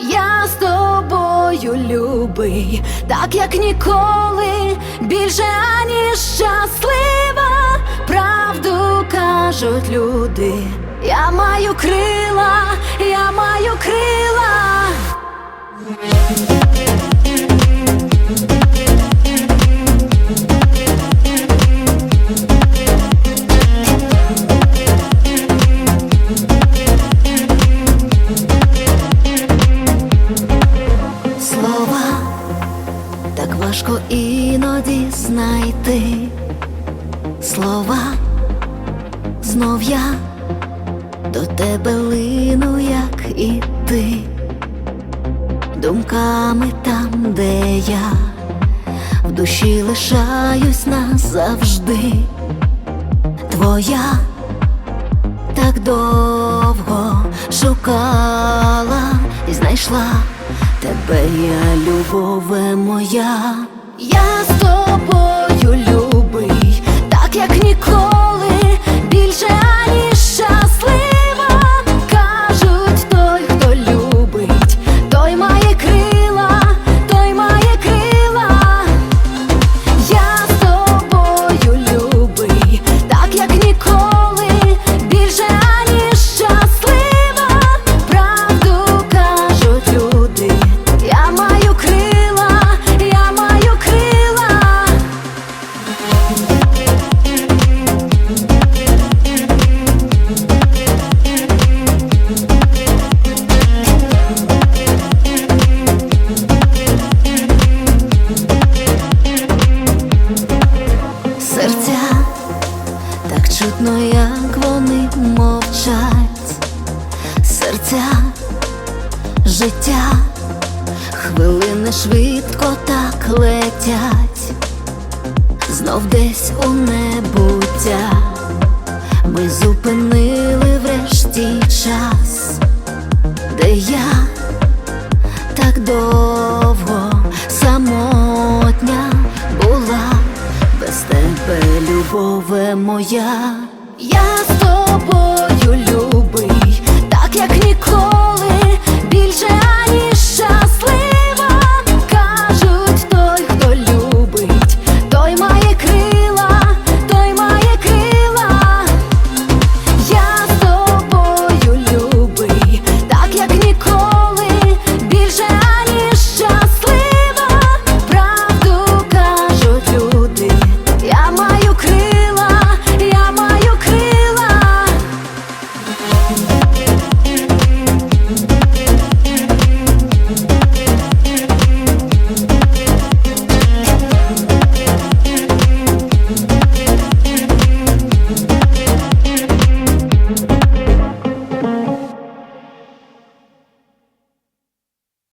Я з тобою, любий, так як ніколи, більше аніж щаслива. Правду кажуть люди, я маю крила, я маю крила. Слова так важко іноді знайти. Слова, знов я до тебе лину, як і ти, думками там, де я в душі лишаюсь назавжди. Твоя так довго шукала і знайшла тебе я, любове моя. Я з тобою, любий, так як ніколи, більше аніж щаслива. Кажуть, той, хто любить, той має крила, той має крила. Я з тобою, любий, так як ніколи, більше аніж щаслива. Правду кажуть люди, я маю крила, я маю крила. Серця так чутно, як вони мовчать. Серця, життя, хвилини швидко так летять, знов десь у небуття ми зупинили врешті час, де я так довго самотня була, без тебе, любове моя. Я з тобою, любий, так як